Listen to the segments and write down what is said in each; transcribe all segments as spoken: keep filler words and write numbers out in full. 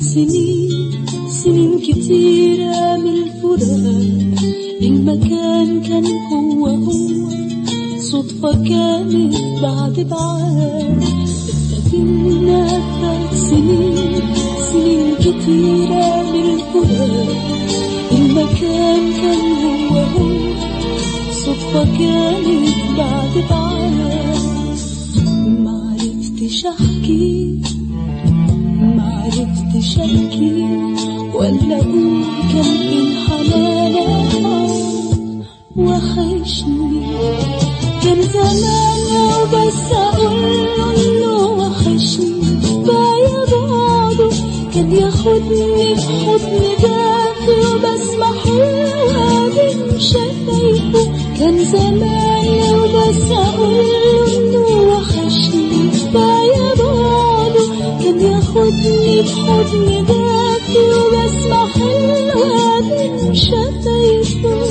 سنين سنين كتيرة من الفراق، المكان كان هو هو، صدفة كانت بعد بعاد. اتقابلنا فات سنين سنين كتيرة من الفراق، المكان كان هو هو، صدفة كانت بعد بعاد. معرفتش احكي معرفتش ابكي ولا اقول كم من حنانك وحشني. كان زمان لو بس اقوله انه وحشني بايا بعده، كان ياخدني في حضن دافي وبسمع حلوة بين شفايفه. كان زمان لو بس اقوله انه وحشني بايا بعده، كان ياخدني في حضن دافي وبسمع حلوة بين شفايفه.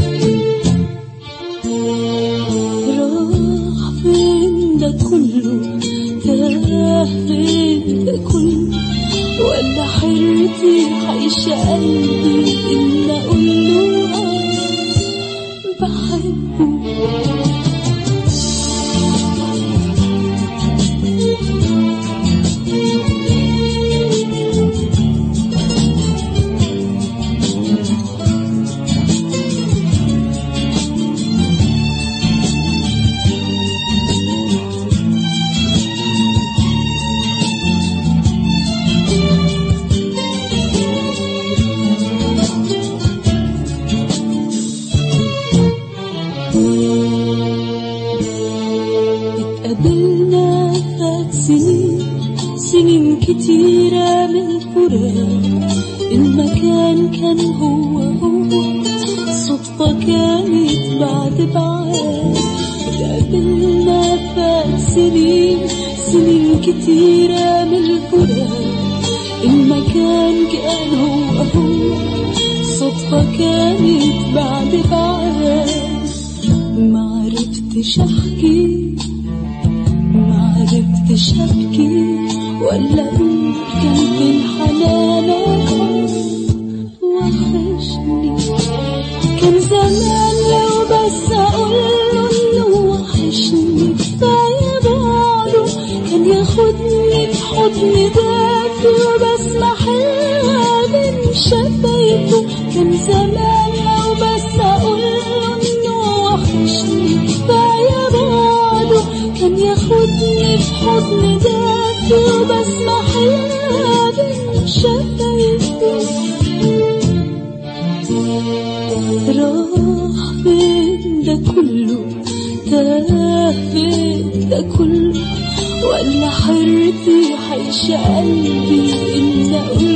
راح فين ده كله، تاه فين ده كله، ولا حيرتي حيشة قلبي إن أقوله بحبه. اتقابلنا فات سنين سنين كتيرة من الفراق، المكان كان هو هو، صدفة كانت بعد بعاد. اتقابلنا فات سنين سنين كتيرة من الفراق، المكان كان هو هو، صدفة كانت بعد بعاد. معرفتش احكي معرفتش ابكي ولا اقول كم من حنانك وحشني. كان زمان لو بس اقوله انه وحشني بايا بعده، كان ياخدني في حضن دافي وبسمع حلوة بين شفايفه. كان زمان لو بس اقوله انه وحشني بايا بعده، كان ياخدني في حضن دافي وبسمع حلوة بين شفايفه. راح فين ده كله، تاه فين ده كله، ولا حيرتي حيشة قلبي إن أقول